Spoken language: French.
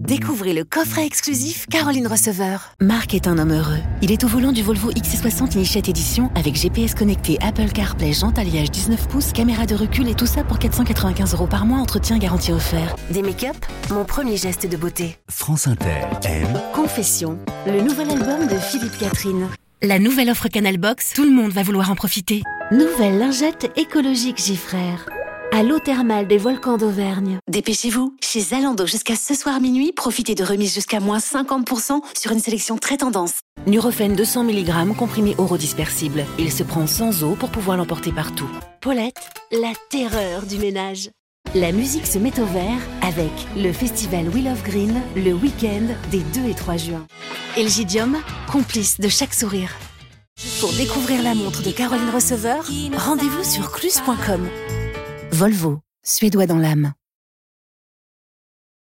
Découvrez le coffret exclusif Caroline Receveur. Marc est un homme heureux. Il est au volant du Volvo XC60 Initiate Edition avec GPS connecté, Apple CarPlay, jante alliage 19 pouces, caméra de recul et tout ça pour 495 € par mois, entretien garantie offert. Des make-up, mon premier geste de beauté. France Inter aime. Confession, le nouvel album de Philippe Catherine. La nouvelle offre Canal Box, tout le monde va vouloir en profiter. Nouvelle lingette écologique Gifrère. À l'eau thermale des volcans d'Auvergne. Dépêchez-vous, chez Zalando jusqu'à ce soir minuit, profitez de remises jusqu'à moins 50% sur une sélection très tendance. Nurofen 200 mg comprimé orodispersible. Il se prend sans eau pour pouvoir l'emporter partout. Paulette, la terreur du ménage. La musique se met au vert avec le festival We Love Green le week-end des 2 et 3 juin. Elgidium, complice de chaque sourire. Pour découvrir la montre de Caroline Receveur, rendez-vous sur cluse.com. Volvo, suédois dans l'âme.